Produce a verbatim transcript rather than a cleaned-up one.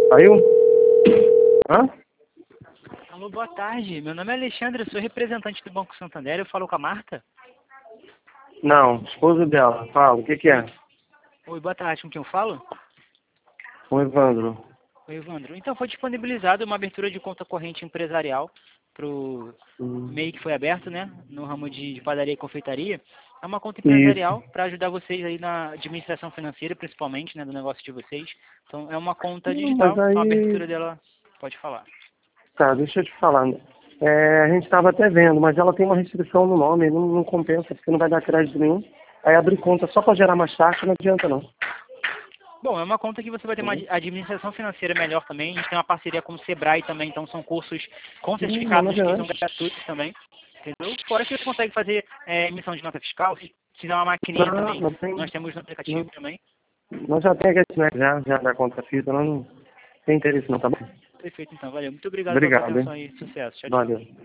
Saiu? Hã? Alô, boa tarde. Meu nome é Alexandre, eu sou representante do Banco Santander. Eu falo com a Marta? Não, esposa dela. Fala, o que que é? Oi, boa tarde. Com quem eu falo? Com o Evandro. Oi, Evandro. Então, foi disponibilizada uma abertura de conta corrente empresarial para o Hum. M E I que foi aberto, né? No ramo de, de padaria e confeitaria. É uma conta Isso. empresarial para ajudar vocês aí na administração financeira, principalmente, né? Do negócio de vocês. Então, é uma conta Não, mas digital. Então, a aí... abertura dela, pode falar. Tá, deixa eu te falar. É, a gente estava até vendo, mas ela tem uma restrição no nome, não, não compensa, porque não vai dar crédito nenhum. Aí abrir conta só para gerar mais taxa, não adianta não. Bom, é uma conta que você vai ter uma Entendeu? administração financeira melhor também. A gente tem uma parceria com o Sebrae também, então são cursos com Hum, não certificados que são adianta. gratuitos também. Entendeu? Fora que você consegue fazer é, emissão de nota fiscal, se fizer uma maquininha Não, também, não tem... nós temos no aplicativo Não, também. nós já temos esse né, já, já da conta física, nós não tem interesse não, tá bom? Perfeito, então. Valeu. Muito obrigado pela sua Obrigado, atenção hein? e sucesso. Tchau, tchau. Valeu.